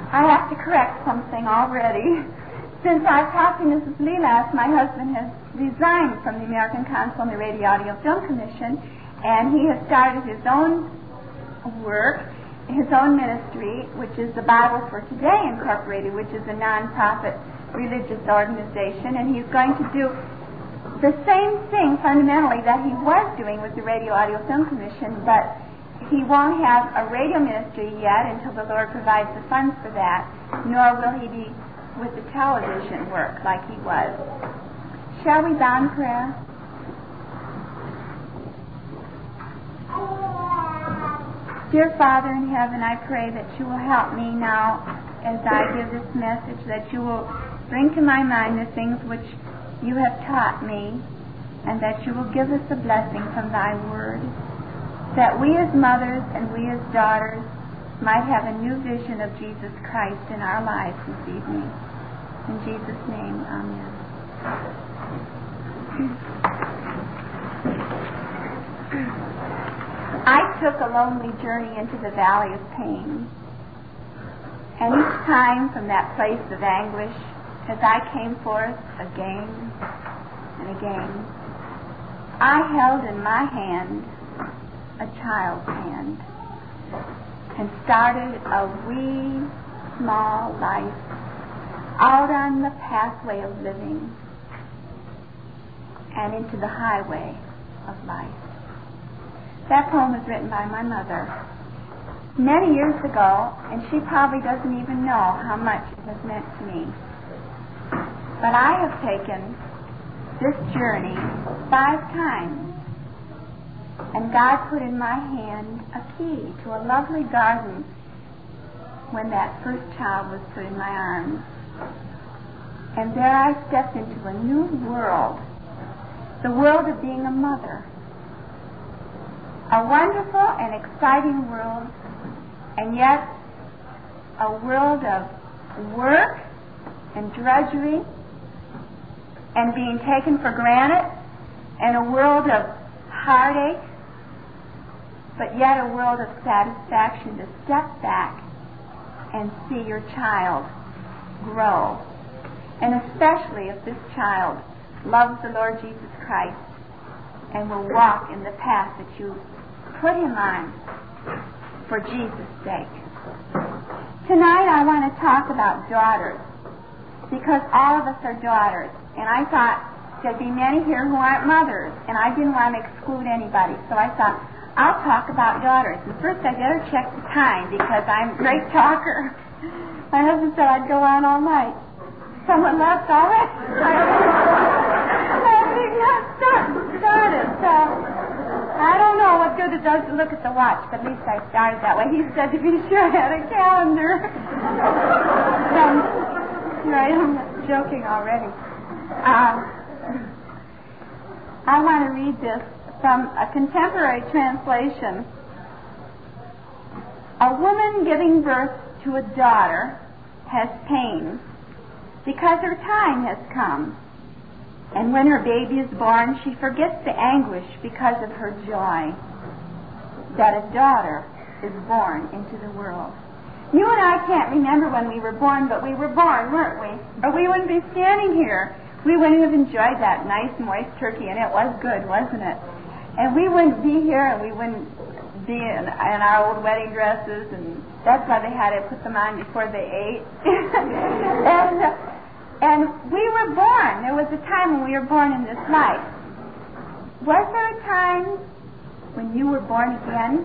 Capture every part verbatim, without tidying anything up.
I have to correct something already. Since I talked to Missus Lee last, my husband has resigned from the American Council on the Radio Audio Film Commission, and he has started his own work, his own ministry, which is the Bible for Today Incorporated, which is a non-profit religious organization, and he's going to do the same thing fundamentally that he was doing with the Radio Audio Film Commission, but he won't have a radio ministry yet until the Lord provides the funds for that, nor will he be with the television work like he was. Shall we bow in prayer? Dear Father in heaven, I pray that you will help me now as I give this message, that you will bring to my mind the things which you have taught me, and that you will give us a blessing from thy word, that we as mothers and we as daughters might have a new vision of Jesus Christ in our lives this evening. In Jesus' name, amen. I took a lonely journey into the valley of pain, and each time from that place of anguish, as I came forth again and again, I held in my hand a child's hand and started a wee, small life out on the pathway of living and into the highway of life. That poem was written by my mother many years ago, and she probably doesn't even know how much it has meant to me. But I have taken this journey five times, and God put in my hand a key to a lovely garden when that first child was put in my arms. And there I stepped into a new world, the world of being a mother. A wonderful and exciting world, and yet a world of work and drudgery and being taken for granted, and a world of heartache, but yet a world of satisfaction to step back and see your child grow. And especially if this child loves the Lord Jesus Christ and will walk in the path that you put him on for Jesus' sake. Tonight I want to talk about daughters, because all of us are daughters. And I thought there'd be many here who aren't mothers, and I didn't want to exclude anybody. So I thought, I'll talk about daughters. And first I better check the time, because I'm a great talker. My husband said I'd go on all night. Someone left already. I think not started. So I don't know what good it does to look at the watch, but at least I started that way. He said to be sure I had a calendar. um, here I am joking already. Um, I want to read this from a contemporary translation. A woman giving birth to a daughter has pain because her time has come. And when her baby is born, she forgets the anguish because of her joy that a daughter is born into the world. You and I can't remember when we were born, but we were born, weren't we? Or we wouldn't be standing here. We wouldn't have enjoyed that nice, moist turkey, and it was good, wasn't it? And we wouldn't be here, and we wouldn't be in, in our old wedding dresses, and that's why they had to put them on before they ate. and, uh, and we were born. There was a time when we were born in this life. Was there a time when you were born again?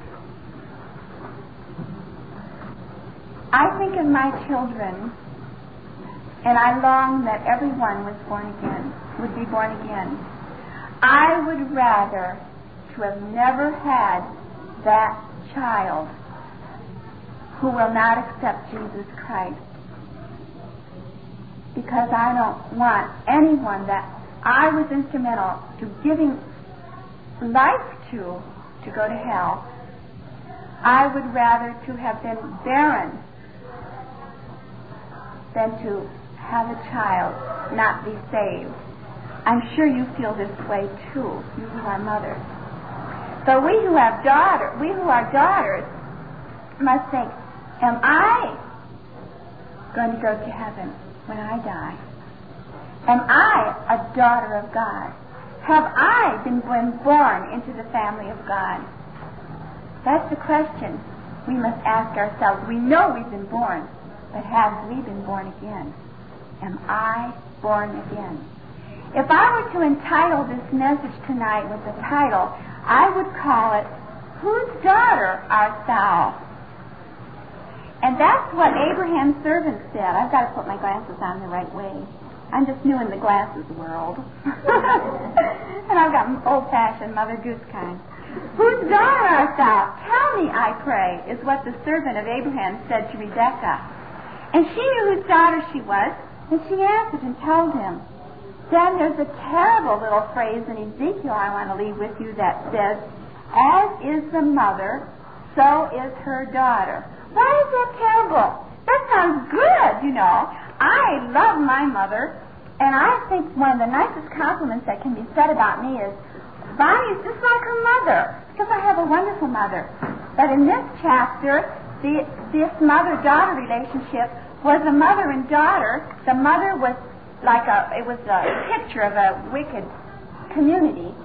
I think of my children, and I long that everyone was born again, would be born again. I would rather to have never had that child who will not accept Jesus Christ, because I don't want anyone that I was instrumental to giving life to to go to hell. I would rather to have been barren than to have a child not be saved. I'm sure you feel this way too, you who are mothers. So we who have daughters, we who are daughters must think, am I going to go to heaven when I die? Am I a daughter of God? Have I been born into the family of God? That's the question we must ask ourselves. We know we've been born, but have we been born again? Am I born again? If I were to entitle this message tonight with the title, I would call it, Whose Daughter Art Thou? And that's what Abraham's servant said. I've got to put my glasses on the right way. I'm just new in the glasses world. And I've got old-fashioned Mother Goose kind. Whose daughter art thou? Tell me, I pray, is what the servant of Abraham said to Rebekah. And she knew whose daughter she was, and she answered and told him. Then there's a terrible little phrase in Ezekiel I want to leave with you that says, as is the mother, so is her daughter. Why is that terrible? That sounds good, you know. I love my mother, and I think one of the nicest compliments that can be said about me is, Bonnie is just like her mother, because I have a wonderful mother. But in this chapter, the, this mother-daughter relationship was a mother and daughter. The mother was like a, it was a picture of a wicked community.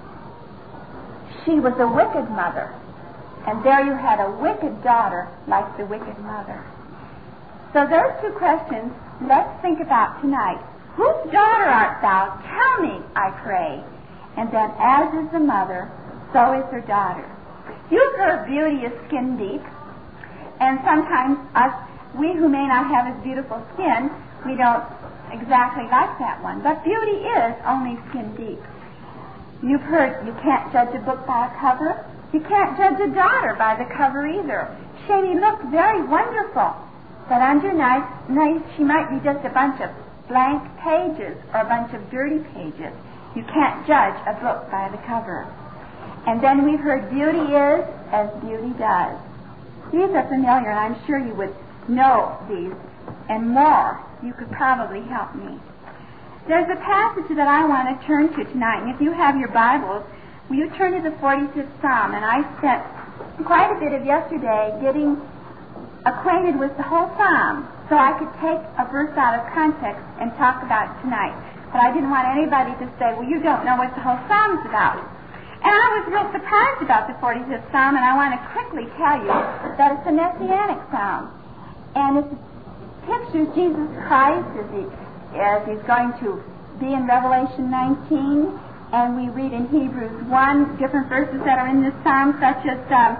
She was a wicked mother. And there you had a wicked daughter like the wicked mother. So those two questions let's think about tonight. Whose daughter art thou? Tell me, I pray. And then, as is the mother, so is her daughter. You've heard beauty is skin deep. And sometimes us, we who may not have as beautiful skin, we don't exactly like that one. But beauty is only skin deep. You've heard you can't judge a book by a cover. You can't judge a daughter by the cover either. She may look very wonderful, but underneath she might be just a bunch of blank pages or a bunch of dirty pages. You can't judge a book by the cover. And then we've heard beauty is as beauty does. These are familiar, and I'm sure you would know these and more. You could probably help me. There's a passage that I want to turn to tonight, and if you have your Bibles, will you turn to the forty-fifth Psalm? And I spent quite a bit of yesterday getting acquainted with the whole Psalm, so I could take a verse out of context and talk about it tonight. But I didn't want anybody to say, well, you don't know what the whole Psalm is about. And I was real surprised about the forty-fifth Psalm, and I want to quickly tell you that it's a Messianic Psalm. And it pictures Jesus Christ as, he, as he's going to be in Revelation nineteen, and we read in Hebrews one different verses that are in this Psalm, such as um,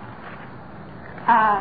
uh,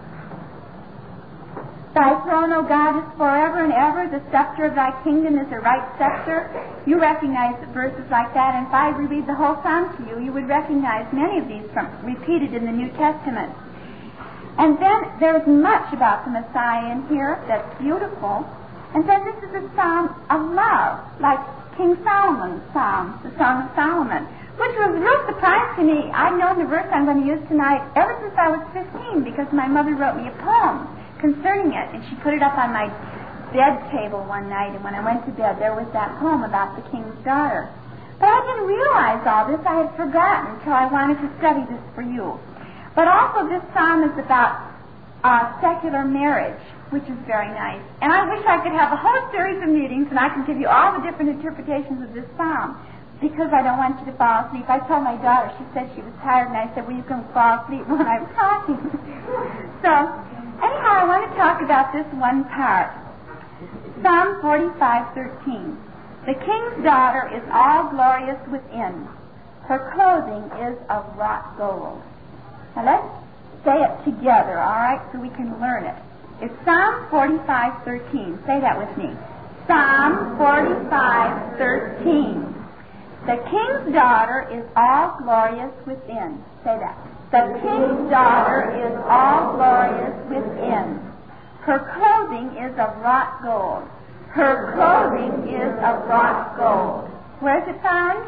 Thy throne, O God, is forever and ever. The scepter of Thy kingdom is a right scepter. You recognize verses like that, and if I read the whole Psalm to you, you would recognize many of these from repeated in the New Testament. And then there's much about the Messiah in here that's beautiful. And then this is a psalm of love, like King Solomon's psalm, the Song of Solomon, which was a real surprise to me. I've known the verse I'm going to use tonight ever since I was fifteen, because my mother wrote me a poem concerning it, and she put it up on my bed table one night, and when I went to bed, there was that poem about the king's daughter. But I didn't realize all this. I had forgotten until I wanted to study this for you. But also this psalm is about uh, secular marriage, which is very nice. And I wish I could have a whole series of meetings and I can give you all the different interpretations of this psalm, because I don't want you to fall asleep. I told my daughter, she said she was tired, and I said, well, you can fall asleep when I'm talking. So, anyhow, I want to talk about this one part. Psalm forty-five thirteen. The king's daughter is all glorious within. Her clothing is of wrought gold. Now let's say it together, all right, so we can learn it. It's Psalm forty-five thirteen. Say that with me. Psalm forty-five thirteen. The king's daughter is all glorious within. Say that. The king's daughter is all glorious within. Her clothing is of wrought gold. Her clothing is of wrought gold. Where's it found?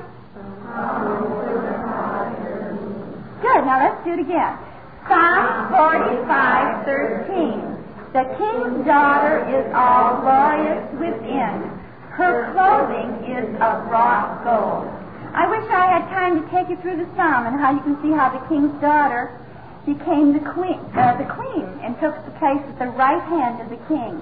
Good. Now let's do it again. Psalm forty-five thirteen. The king's daughter is all glorious within. Her clothing is of wrought gold. I wish I had time to take you through the psalm and how you can see how the king's daughter became the queen, uh, the queen, and took the place at the right hand of the king.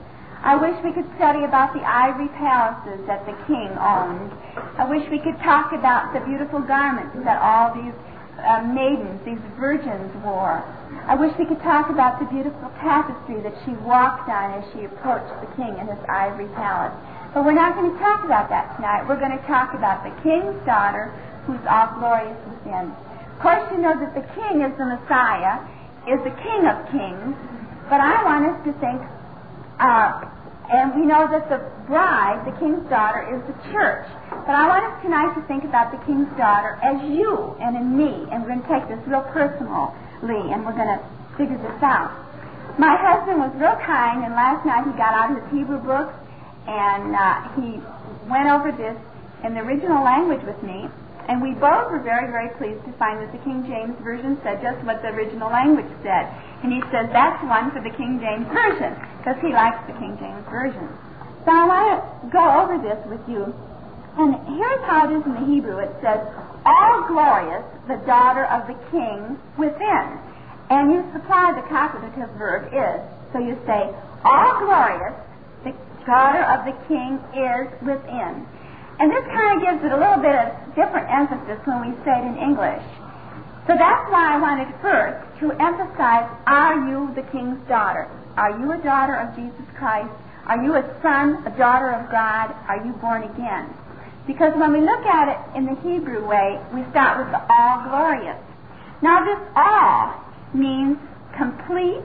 I wish we could study about the ivory palaces that the king owned. I wish we could talk about the beautiful garments that all these uh, maidens, these virgins wore. I wish we could talk about the beautiful tapestry that she walked on as she approached the king in his ivory palace. But we're not going to talk about that tonight. We're going to talk about the king's daughter, who's all glorious within. Of course, you know that the king is the Messiah, is the King of Kings, but I want us to think, uh, and we know that the bride, the king's daughter, is the church. But I want us tonight to think about the king's daughter as you and in me, and we're going to take this real personally, and we're going to figure this out. My husband was real kind, and last night he got out his Hebrew books, and uh, he went over this in the original language with me, and we both were very, very pleased to find that the King James Version said just what the original language said. And he says that's one for the King James Version, because he likes the King James Version. So I want to go over this with you. And here's how it is in the Hebrew. It says, all glorious, the daughter of the king within. And you supply the copulative verb is. So you say, all glorious, the daughter of the king is within. And this kind of gives it a little bit of different emphasis when we say it in English. So that's why I wanted first to emphasize, are you the king's daughter? Are you a daughter of Jesus Christ? Are you a son, a daughter of God? Are you born again? Because when we look at it in the Hebrew way, we start with the all glorious. Now this all means complete,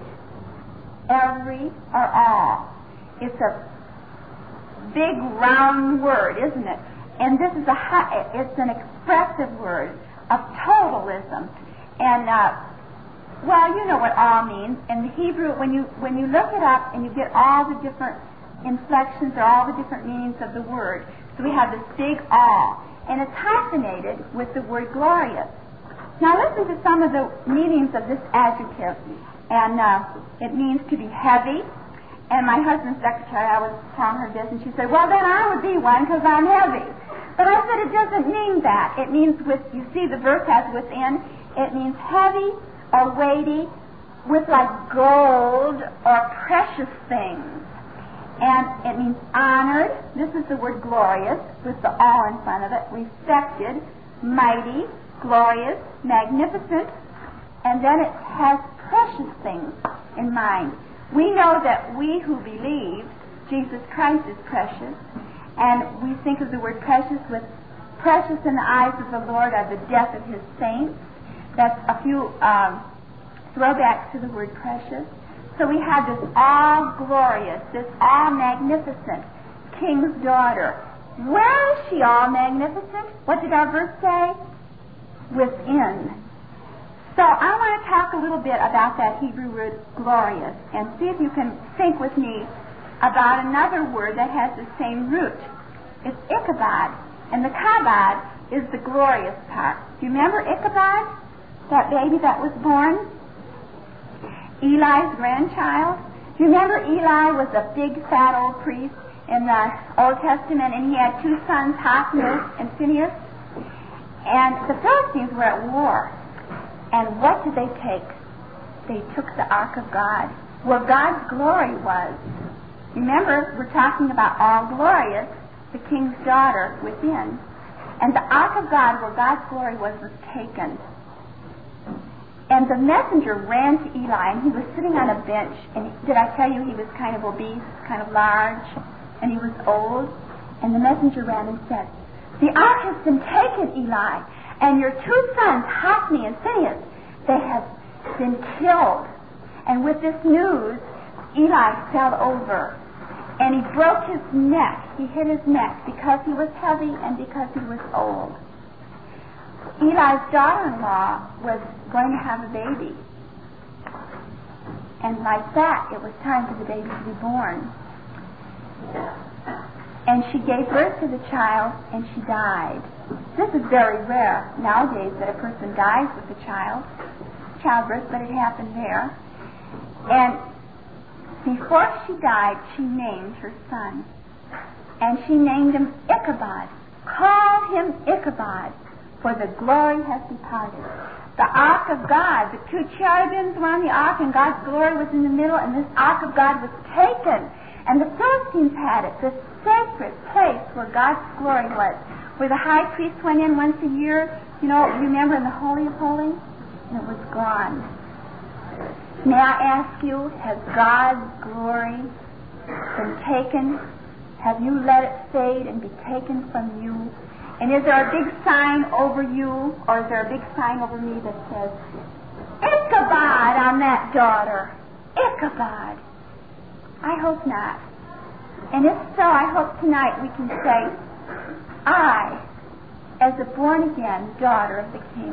every, or all. It's a big round word, isn't it? And this is a high, it's an expressive word of totalism. And uh, well, you know what all means. In the Hebrew, when you when you look it up and you get all the different inflections or all the different meanings of the word, so we have this big all, and it's hyphenated with the word glorious. Now listen to some of the meanings of this adjective, and uh, it means to be heavy. And my husband's secretary, I was telling her this, and she said, well, then I would be one because I'm heavy. But I said, it doesn't mean that. It means with, you see the verb has within, it means heavy or weighty with like gold or precious things. And it means honored. This is the word glorious with the all in front of it. Respected, mighty, glorious, magnificent. And then it has precious things in mind. We know that we who believe Jesus Christ is precious, and we think of the word precious with precious in the eyes of the Lord are the death of his saints. That's a few um, throwbacks to the word precious. So we have this all glorious, this all magnificent king's daughter. Where is she all magnificent? What did our verse say? Within. So I want to talk a little bit about that Hebrew word glorious and see if you can think with me about another word that has the same root. It's Ichabod, and the kabod is the glorious part. Do you remember Ichabod, that baby that was born? Eli's grandchild. Do you remember Eli was a big fat old priest in the Old Testament, and he had two sons, Hophni and Phinehas? And the Philistines were at war. And what did they take? They took the Ark of God, where God's glory was. Remember, we're talking about all glorious, the king's daughter within. And the Ark of God, where God's glory was, was taken. And the messenger ran to Eli, and he was sitting on a bench. And did I tell you he was kind of obese, kind of large, and he was old? And the messenger ran and said, the Ark has been taken, Eli. And your two sons, Hophni and Phinehas, they have been killed. And with this news, Eli fell over. And he broke his neck. He hit his neck because he was heavy and because he was old. Eli's daughter-in-law was going to have a baby. And like that, it was time for the baby to be born. And she gave birth to the child, and she died. This is very rare nowadays that a person dies with a child, childbirth, but it happened there. And before she died, she named her son. And she named him Ichabod. Call him Ichabod, for the glory has departed. The Ark of God, the two cherubims were on the Ark, and God's glory was in the middle, and this Ark of God was taken. And the Philistines Philistines had it, the sacred place where God's glory was, where the high priest went in once a year, you know, remember in the Holy of Holies? And it was gone. May I ask you, has God's glory been taken? Have you let it fade and be taken from you? And is there a big sign over you, or is there a big sign over me that says, Ichabod on that daughter? Ichabod. I hope not. And if so, I hope tonight we can say, I, as a born-again daughter of the King,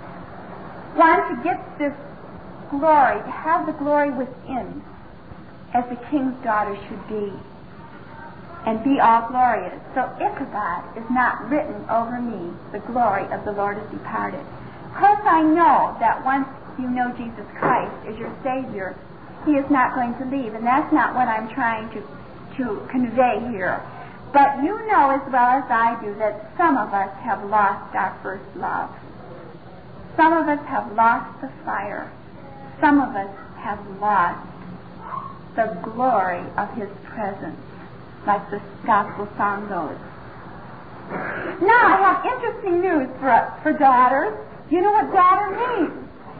want to get this glory, to have the glory within, as the King's daughter should be, and be all glorious. So Ichabod is not written over me, the glory of the Lord is departed. Because I know that once you know Jesus Christ as your Savior, He is not going to leave, and that's not what I'm trying to, to convey here. But you know as well as I do that some of us have lost our first love. Some of us have lost the fire. Some of us have lost the glory of His presence, like the gospel song goes. Now I have interesting news for, for daughters. You know what daughter means?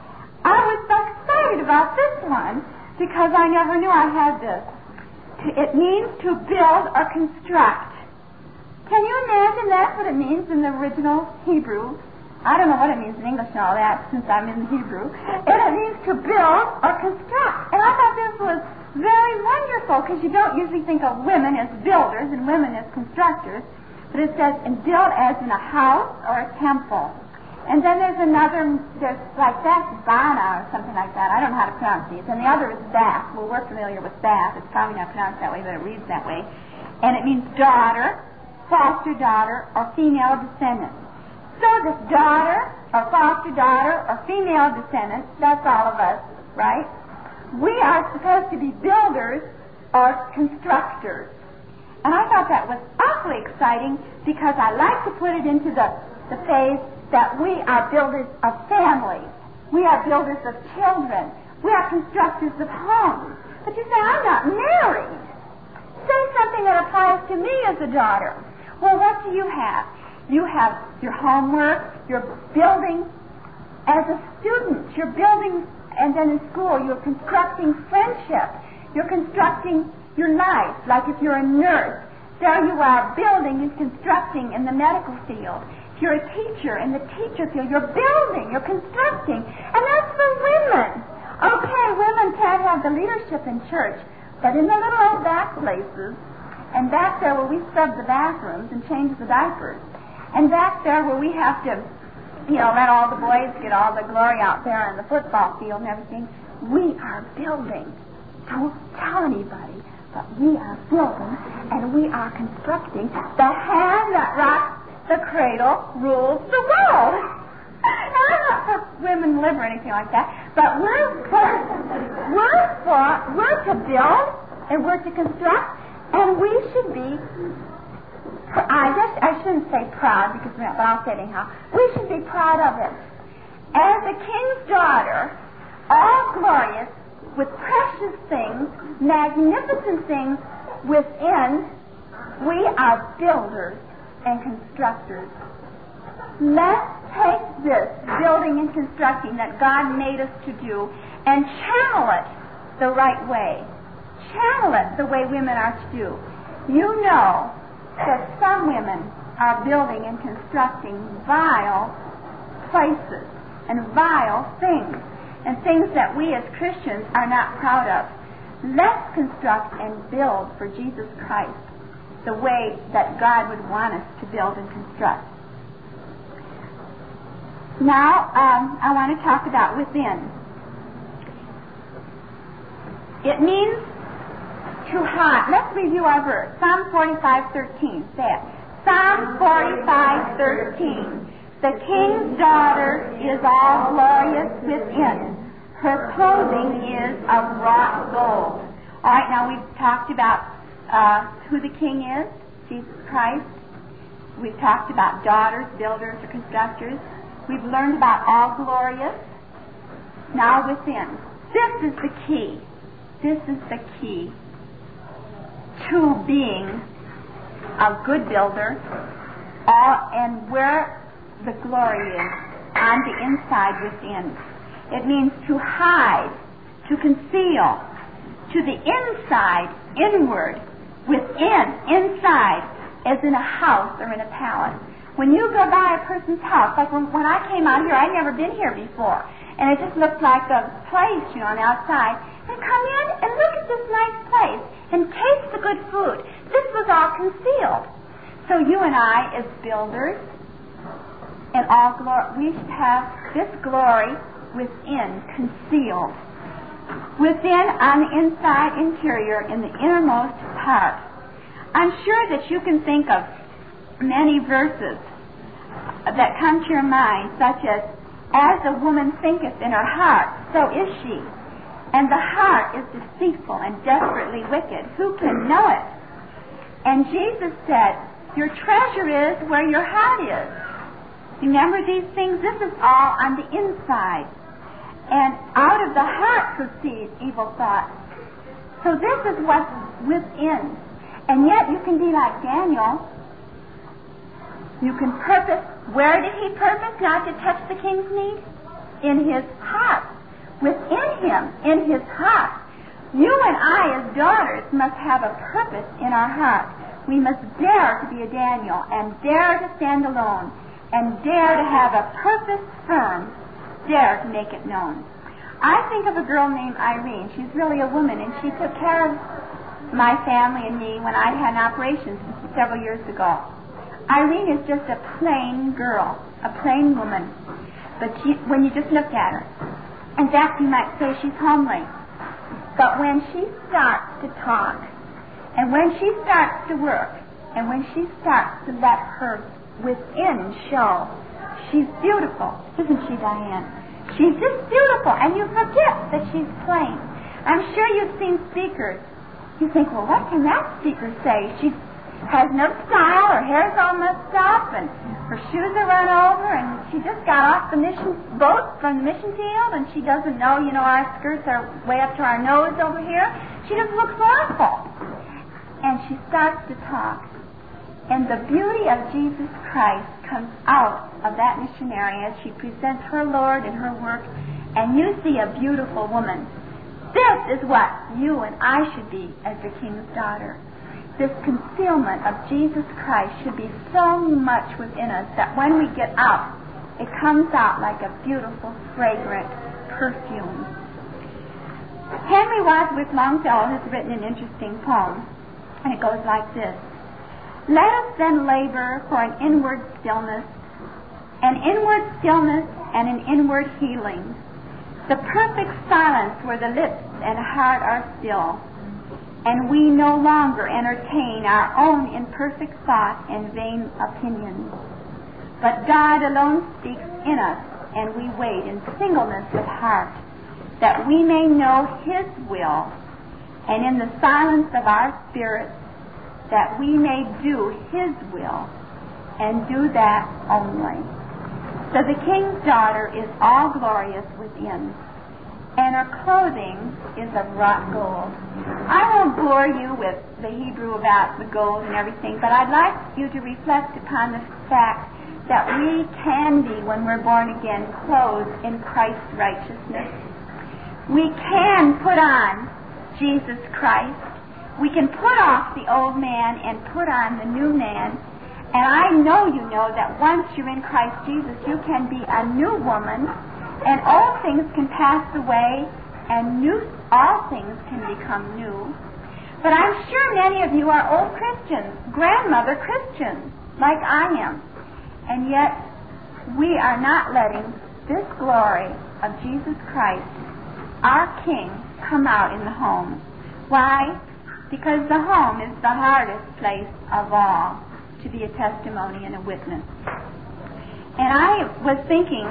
I was so excited about this one because I never knew I had this. It means to build or construct. Can you imagine that's what it means in the original Hebrew? I don't know what it means in English and all that since I'm in Hebrew. And it means to build or construct. And I thought this was very wonderful because you don't usually think of women as builders and women as constructors. But it says, and build as in a house or a temple. And then there's another, there's like that's Bana or something like that. I don't know how to pronounce these. And the other is Bath. Well, we're familiar with Bath. It's probably not pronounced that way, but it reads that way. And it means daughter, foster daughter, or female descendant. So this daughter, or foster daughter, or female descendant, that's all of us, right? We are supposed to be builders or constructors. And I thought that was awfully exciting because I like to put it into the, the phase that we are builders of families. We are builders of children. We are constructors of homes. But you say, I'm not married. Say something that applies to me as a daughter. Well, what do you have? You have your homework. You're building as a student. You're building, and then in school, you're constructing friendship. You're constructing your life, like if you're a nurse. There you are building and constructing in the medical field. If you're a teacher in the teacher field, you're building, you're constructing. And that's for women. Okay, women can't have the leadership in church, but in the little old back places, and back there where we scrub the bathrooms and change the diapers, and back there where we have to, you know, let all the boys get all the glory out there on the football field and everything, we are building. Don't tell anybody, but we are building and we are constructing. The hand that rocks the cradle rules the world. Now, I'm not for women live or anything like that, but we're for, we're for, we're to build and we're to construct, and we should be, I guess I shouldn't say proud, because but I'll say it anyhow, we should be proud of it. As a king's daughter, all glorious, with precious things, magnificent things within, we are builders and constructors. Let's take this building and constructing that God made us to do and channel it the right way. Channel it the way women are to do. You know that some women are building and constructing vile places and vile things, and things that we as Christians are not proud of. Let's construct and build for Jesus Christ the way that God would want us to build and construct. Now, um, I want to talk about within. It means to hide. Let's review our verse. Psalm forty-five thirteen. Say it. Psalm forty-five thirteen. The king's daughter is all glorious within. Her clothing is of wrought gold. All right, now we've talked about uh, who the king is, Jesus Christ. We've talked about daughters, builders, or constructors. We've learned about all glorious. Now within. This is the key. This is the key. to being a good builder, all, and where the glory is, on the inside within. It means to hide, to conceal, to the inside, inward, within, inside, as in a house or in a palace. When you go by a person's house, like when, when I came out here, I'd never been here before, and it just looked like a place, you know, on the outside, and come in and look at this nice place and taste the good food. This was all concealed. So you and I, as builders, and all glory, we should have this glory within, concealed. Within, on the inside, interior, in the innermost part. I'm sure that you can think of many verses that come to your mind, such as, as a woman thinketh in her heart, so is she. And the heart is deceitful and desperately wicked. Who can know it? And Jesus said, your treasure is where your heart is. Remember these things? This is all on the inside. And out of the heart proceeds evil thoughts. So this is what's within. And yet you can be like Daniel. You can purpose. Where did he purpose not to touch the king's meat? In his heart. Within him, in his heart. You and I, as daughters, must have a purpose in our heart. We must dare to be a Daniel and dare to stand alone and dare to have a purpose firm, dare to make it known. I think of a girl named Irene. She's really a woman, and she took care of my family and me when I had an operation several years ago. Irene is just a plain girl, a plain woman. But she, when you just look at her, in fact, you might say she's homely. But when she starts to talk, and when she starts to work, and when she starts to let her within show, she's beautiful, isn't she, Diane? She's just beautiful, and you forget that she's plain. I'm sure you've seen speakers. You think, well, what can that speaker say? She has no style, her hair's all messed up, and her shoes are run over, and she just got off the mission boat from the mission field, and she doesn't know, you know, our skirts are way up to our nose over here. She just looks awful. And she starts to talk. And the beauty of Jesus Christ comes out of that missionary as she presents her Lord and her work, and you see a beautiful woman. This is what you and I should be as the King's daughter. This concealment of Jesus Christ should be so much within us that when we get out, it comes out like a beautiful, fragrant perfume. Henry Wadsworth Longfellow has written an interesting poem, and it goes like this. Let us then labor for an inward stillness, an inward stillness and an inward healing, the perfect silence where the lips and heart are still, and we no longer entertain our own imperfect thought and vain opinions. But God alone speaks in us, and we wait in singleness of heart, that we may know His will, and in the silence of our spirits, that we may do His will, and do that only. So the King's daughter is all glorious within, and her clothing is of wrought gold. I won't bore you with the Hebrew about the gold and everything, but I'd like you to reflect upon the fact that we can be, when we're born again, clothed in Christ's righteousness. We can put on Jesus Christ. We can put off the old man and put on the new man. And I know you know that once you're in Christ Jesus, you can be a new woman, and all things can pass away, and new, all things can become new. But I'm sure many of you are old Christians, grandmother Christians, like I am. And yet, we are not letting this glory of Jesus Christ, our King, come out in the home. Why? Because the home is the hardest place of all to be a testimony and a witness. And I was thinking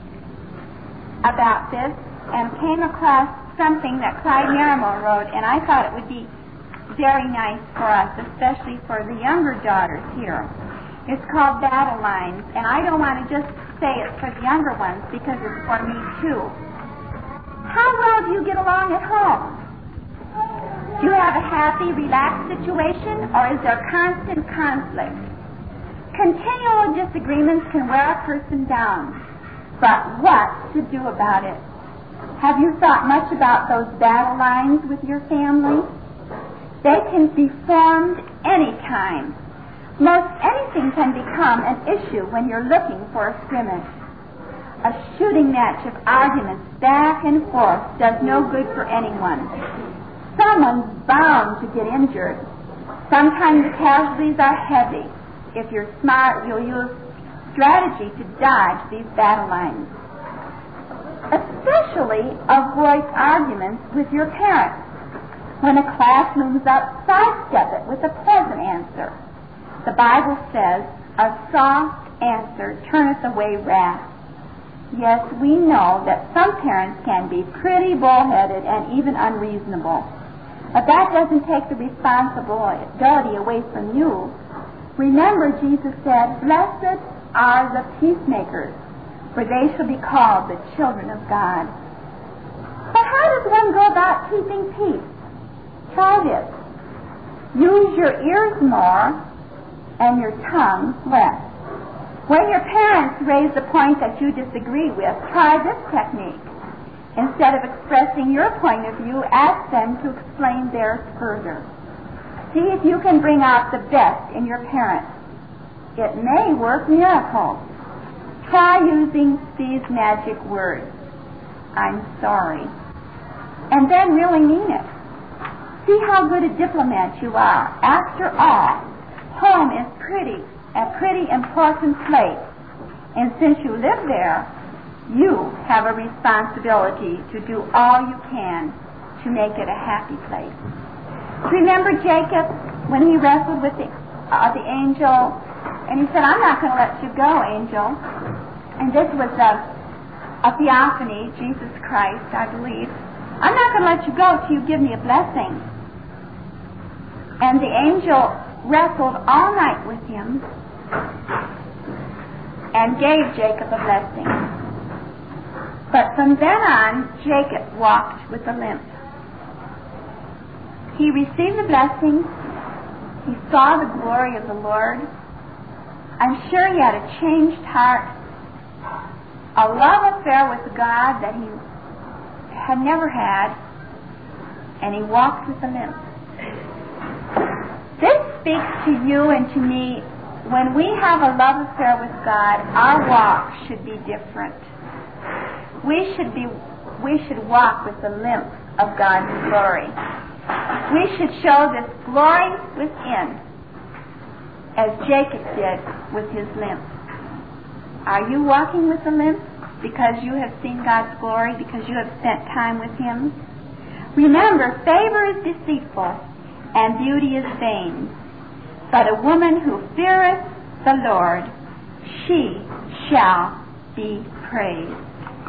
about this and came across something that Clyde Merrimore wrote, and I thought it would be very nice for us, especially for the younger daughters here. It's called Battle Lines, and I don't want to just say it's for the younger ones because it's for me too. How well do you get along at home? Do you have a happy, relaxed situation, or is there constant conflict? Continual disagreements can wear a person down. But what to do about it? Have you thought much about those battle lines with your family? They can be formed any time. Most anything can become an issue when you're looking for a scrimmage. A shooting match of arguments back and forth does no good for anyone. Someone's bound to get injured. Sometimes the casualties are heavy. If you're smart, you'll use strategy to dodge these battle lines. Especially avoid arguments with your parents. When a clash looms up, sidestep it with a pleasant answer. The Bible says, a soft answer turneth away wrath. Yes, we know that some parents can be pretty bullheaded and even unreasonable. But that doesn't take the responsibility away from you. Remember, Jesus said, blessed are the peacemakers, for they shall be called the children of God. But how does one go about keeping peace? Try this. Use your ears more and your tongue less. When your parents raise a point that you disagree with, try this technique. Instead of expressing your point of view, ask them to explain theirs further. See if you can bring out the best in your parents. It may work miracles. Try using these magic words. I'm sorry. And then really mean it. See how good a diplomat you are. After all, home is pretty, a pretty important place. And since you live there, you have a responsibility to do all you can to make it a happy place. Remember Jacob when he wrestled with the, uh, the angel, and he said, I'm not going to let you go, angel. And this was a, a theophany, Jesus Christ, I believe. I'm not going to let you go till you give me a blessing. And the angel wrestled all night with him and gave Jacob a blessing. But from then on, Jacob walked with a limp. He received the blessing. He saw the glory of the Lord. I'm sure he had a changed heart, a love affair with God that he had never had, and he walked with a limp. This speaks to you and to me. When we have a love affair with God, our walk should be different. We should be, we should walk with the limp of God's glory. We should show this glory within, as Jacob did with his limp. Are you walking with a limp because you have seen God's glory, because you have spent time with Him? Remember, favor is deceitful, and beauty is vain. But a woman who feareth the Lord, she shall be praised.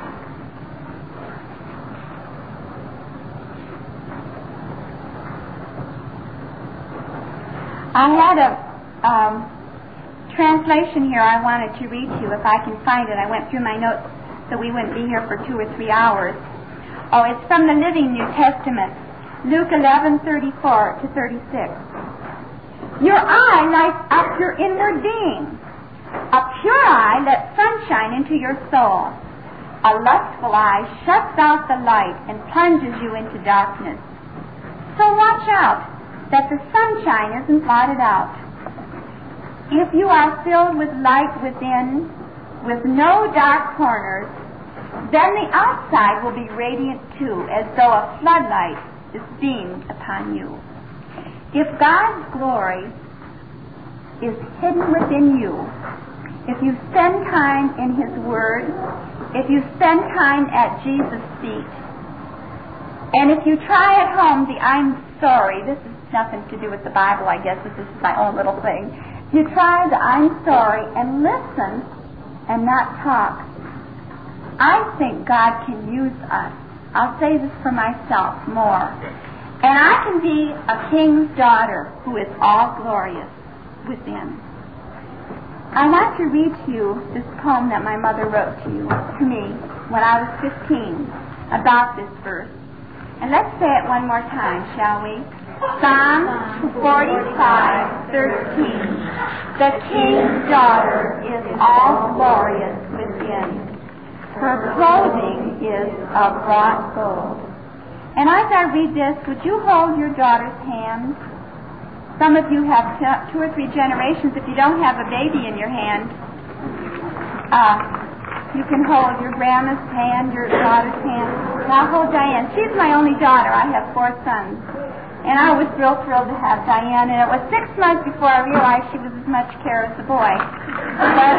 I had a um, translation here I wanted to read to you, if I can find it. I went through my notes so we wouldn't be here for two or three hours. Oh, it's from the Living New Testament, Luke eleven thirty-four to thirty-six. Your eye lights up your inward being. A pure eye lets sunshine into your soul. A lustful eye shuts out the light and plunges you into darkness. So watch out that the sunshine isn't blotted out. If you are filled with light within, with no dark corners, then the outside will be radiant too, as though a floodlight is beamed upon you. If God's glory is hidden within you, if you spend time in His Word, if you spend time at Jesus' feet, and if you try at home the I'm sorry, this is nothing to do with the Bible, I guess, this is my own little thing. You try the I'm sorry and listen and not talk. I think God can use us. I'll say this for myself more. And I can be a king's daughter who is all glorious within. I want to read to you this poem that my mother wrote to you, to me, when I was fifteen, about this verse. And let's say it one more time, shall we? Psalm forty-five, thirteen. The king's daughter is all glorious within. Her clothing is of wrought gold. And as I read this, would you hold your daughter's hand? Some of you have t- two or three generations. If you don't have a baby in your hand, uh, you can hold your grandma's hand, your daughter's hand. Now hold Diane. She's my only daughter. I have four sons. And I was real thrilled to have Diane, and it was six months before I realized she was as much care as the boy. But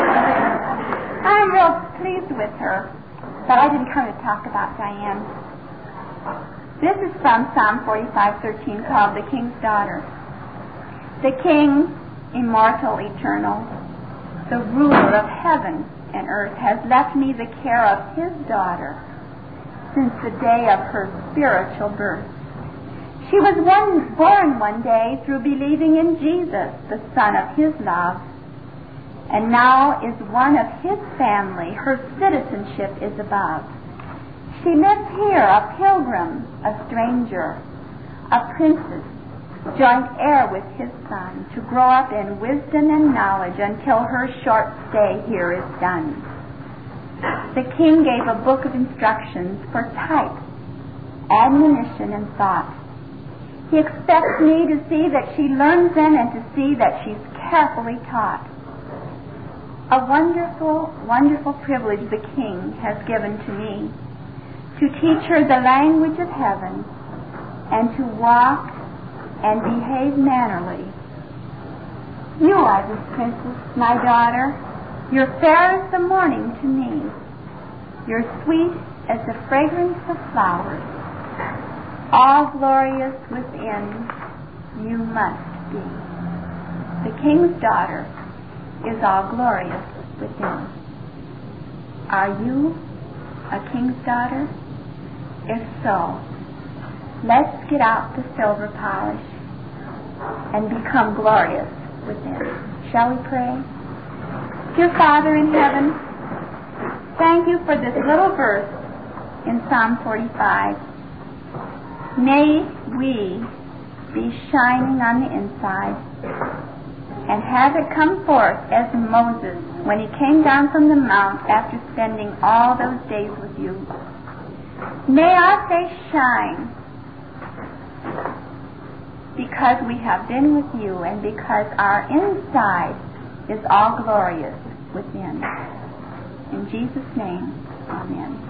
I'm real pleased with her, but I didn't come to talk about Diane. This is from Psalm forty-five thirteen, called The King's Daughter. The King, immortal, eternal, the ruler of heaven and earth, has left me the care of his daughter since the day of her spiritual birth. She was one, born one day through believing in Jesus, the Son of his love, and now is one of his family. Her citizenship is above. She lives here, a pilgrim, a stranger, a princess, joint heir with his Son, to grow up in wisdom and knowledge until her short stay here is done. The king gave a book of instructions for type, admonition, and thought. He expects me to see that she learns them and to see that she's carefully taught. A wonderful, wonderful privilege the King has given to me, to teach her the language of heaven and to walk and behave mannerly. You are this princess, my daughter. You're fair as the morning to me. You're sweet as the fragrance of flowers. All glorious within, you must be. The king's daughter is all glorious within. Are you a king's daughter? If so, let's get out the silver polish and become glorious within. Shall we pray? Dear Father in heaven, thank you for this little verse in Psalm forty-five. May we be shining on the inside and have it come forth as Moses when he came down from the mount after spending all those days with you. May our face shine because we have been with you and because our inside is all glorious within. In Jesus' name, amen.